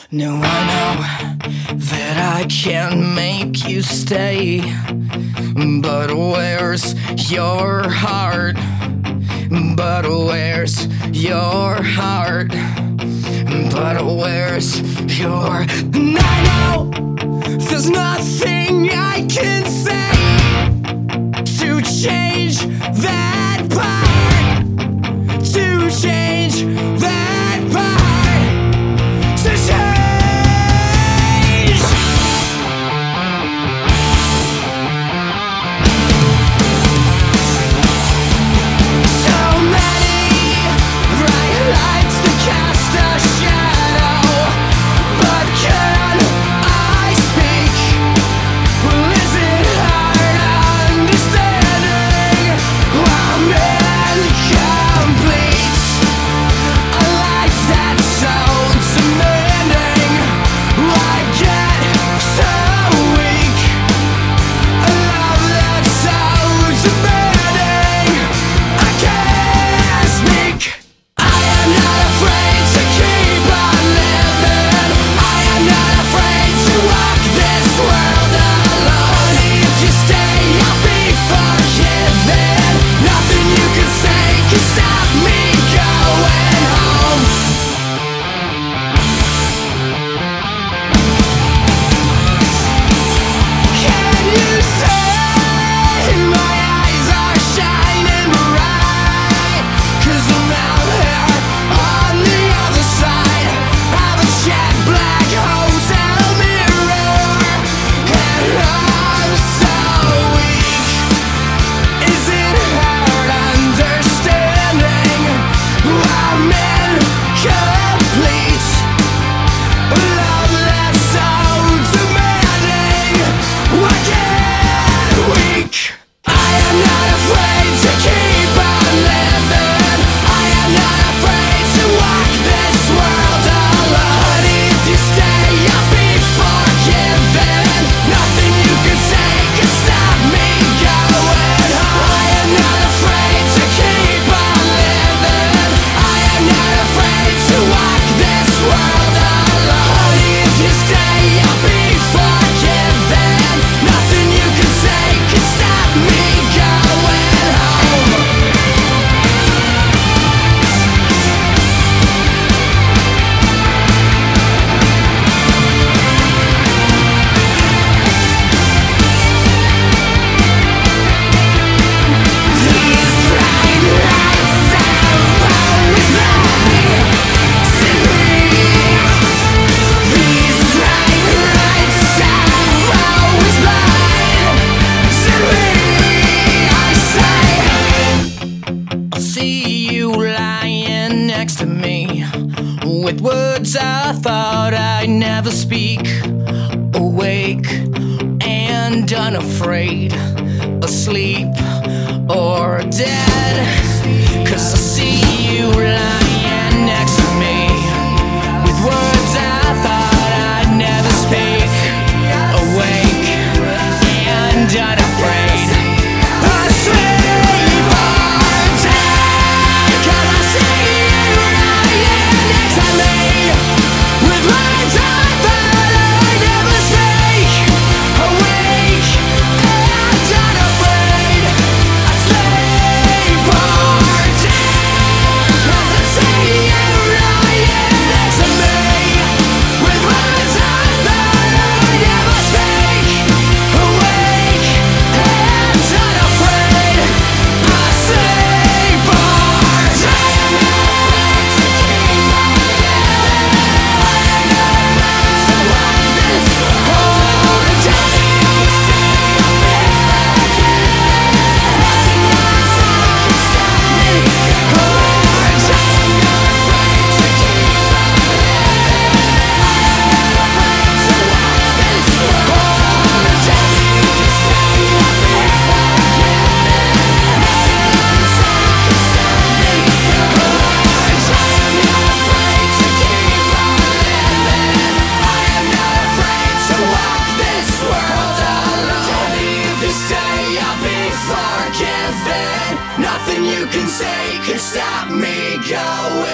No, I know that I can't make you stay, but where's your heart? But where's your heart? But where's your... And I know there's nothing I can say to change that part, to change that part, to change. So many bright lights that cast a shadow, but can I speak? Well, is it hard understanding why men complete a life that's so demanding? Why get so weak? A love that's so demanding. I can't speak. I am not afraid to keep on living. I am not afraid to walk this world alone. If you stay, I'll be forgiven. Nothing you can say can stop me going home. Can you say my eyes are shining bright? 'Cause I'm out here on the other side of a jet black hotel mirror, and I'm so weak. Is it hard understanding why men complete a love that's so demanding? Why get weak? I am not afraid to keep on living. I am not afraid to walk this world alone. If you stay, I'll be forgiven. Nothing you can say can stop me going home. I am not afraid to keep on living. I am not afraid to walk this world alone. If you stay, I'll be forgiven. Nothing you can say can stop me going home. These bright lights have always blinded me. These bright lights have always blinded me. I say, I'll see you lying next to me, with words I thought I'd never speak. Awake and unafraid, asleep or dead. 'Cause I see you lying next to me, with words I thought I'd never speak. Awake and unafraid, asleep or dead. 'Cause I see you lying next to me, with words I thought I'd never speak. Awake and unafraid, asleep or dead. 'Cause I see you lying next to me, with words I thought I'd never speak. Awake and unafraid, asleep or dead. Nothing you can say can stop me going.